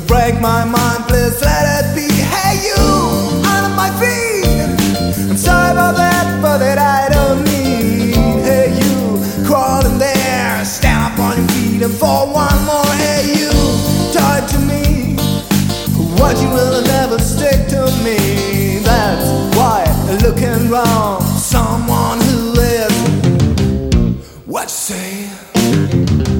break my mind, please let it be. Hey you, under my feet. I'm sorry about that, but that I don't need. Hey you, crawling there, stand up on your feet. And for one more, hey you, talk to me. What you will never stick to me. That's why looking round, someone who is, what you say?